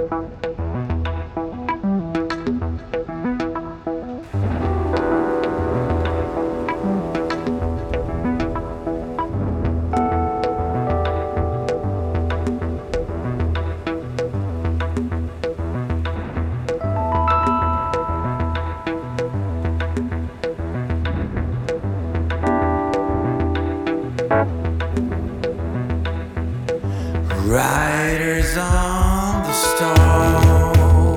Riders on the storm,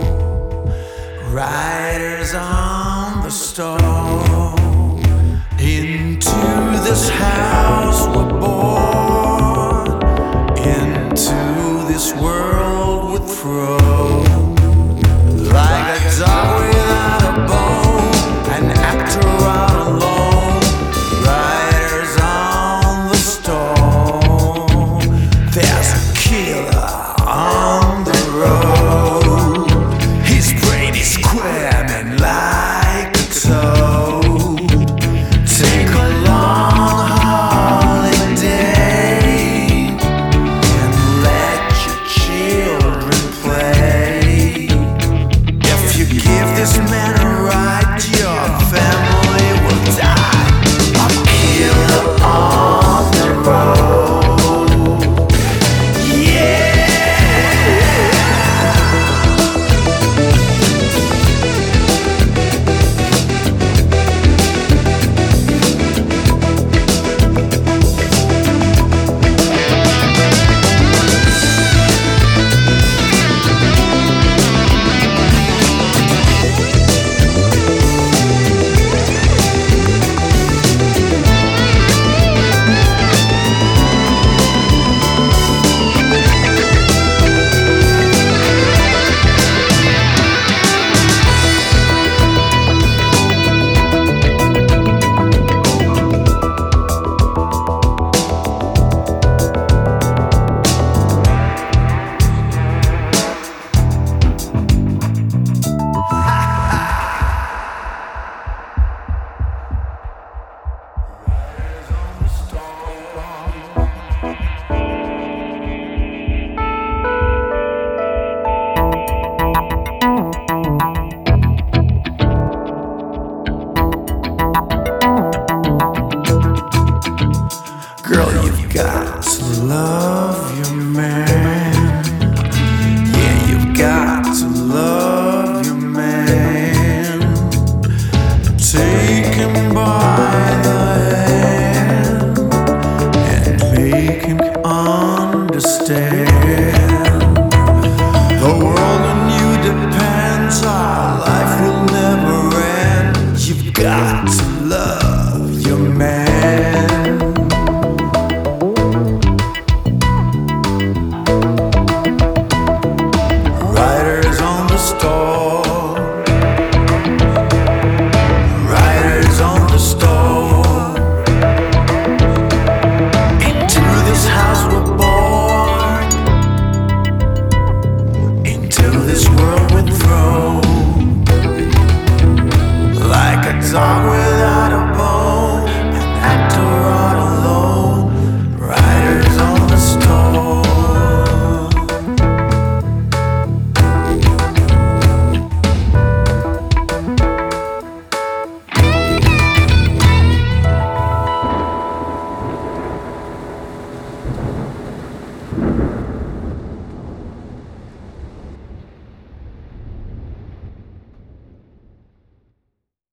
riders on the storm. Into this house we're born, into this world we're thrown. Like a dog without a bone, an actor out alone. Riders on the storm. There's a killer on the road. His brain is squirming like a toad. Take a long holiday and let your children play. If you give this man a ride, your family will die. A killer on the road. Yeah. Girl, you've got some love.